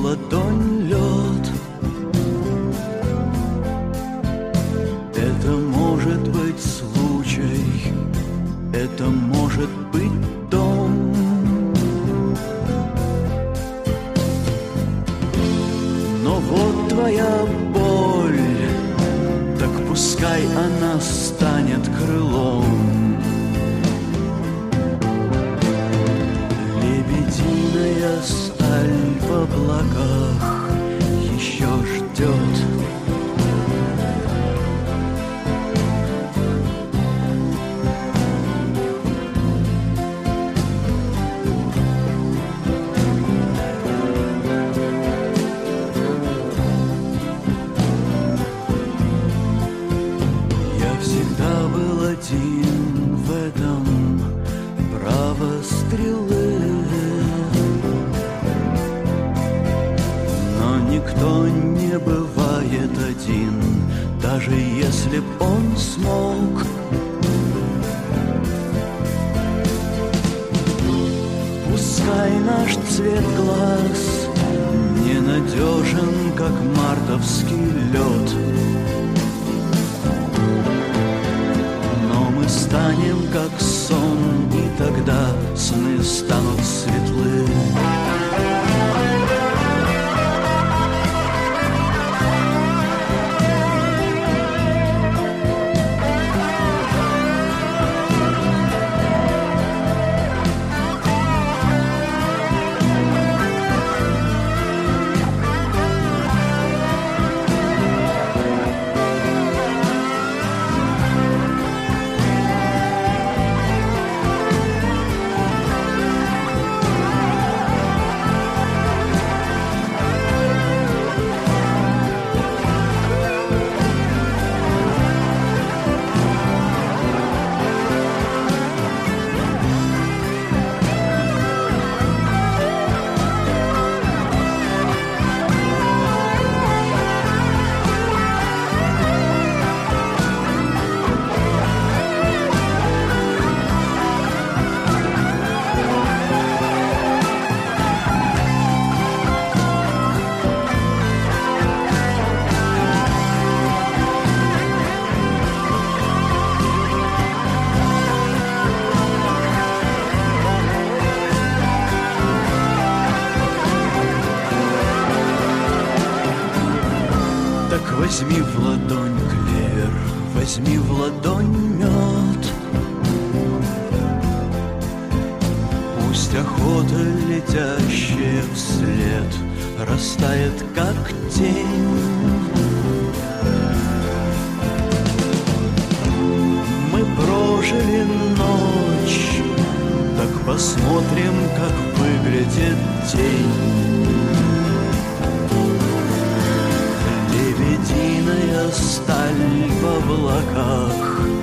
ладонь лед. Это может быть случай, это может быть дом. Но вот твоя боль, так пускай она станет крылом. Лебединая сталь в облаках еще ждет. Один в этом право стрелы, но никто не бывает один, даже если б он смог. Пускай наш цвет глаз ненадежен, как мартовский лед, станем как сон, и тогда сны станут светлы. Возьми в ладонь клевер, возьми в ладонь мед. Пусть охота, летящая вслед, растает, как тень. Мы прожили ночь, так посмотрим, как выглядит день. Лебединая сталь в облаках